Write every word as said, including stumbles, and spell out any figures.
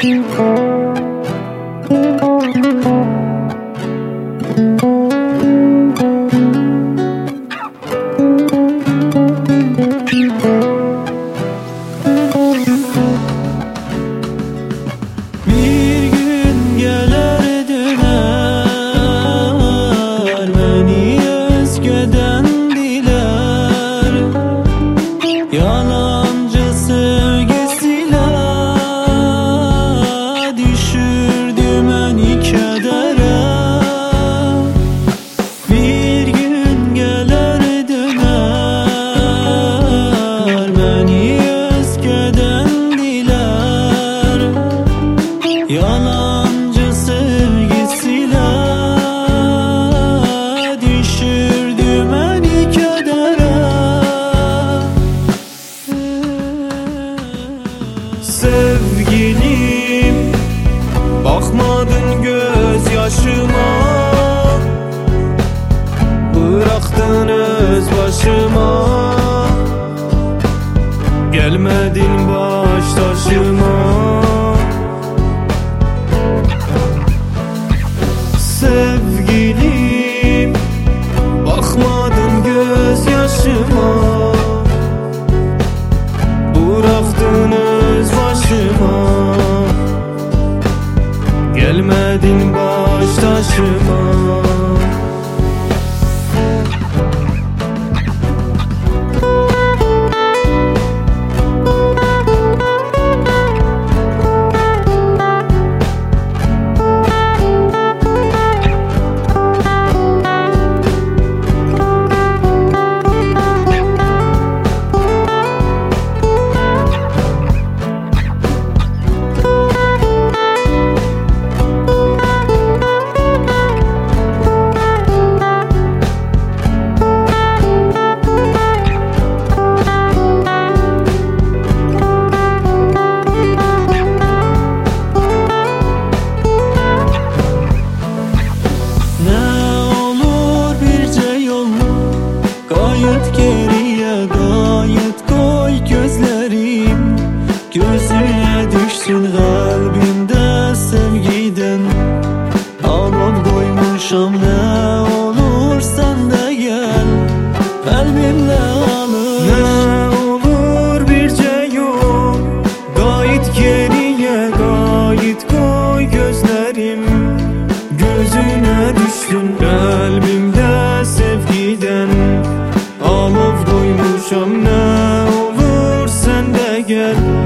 Yalancı sevgisiyle düşürdüm beni kedere. Bir gün gelir döner, beni eskiden diler. Yalancı sevgisiyle düşürdüm beni kedere. Sevgilim, bakmadın gözyaşıma, bıraktın öz başıma. Gelmedin baş taşıma. Sevgilim, bakmadın gözyaşıma, bıraktın öz başıma. Gelmedin baş taşıma. Gayet geriye, gayet koy gözlerim. Gözüne düşsün kalbimde sevgiden. Alov koymuşam, ne olur sen de gel, kalbimle alır. Ne olur birce yol, gayet geriye, gayet koy gözlerim. Gözüne düşsün kalbimde sevgiden. Alov koymuşam, ne olur sen de gel,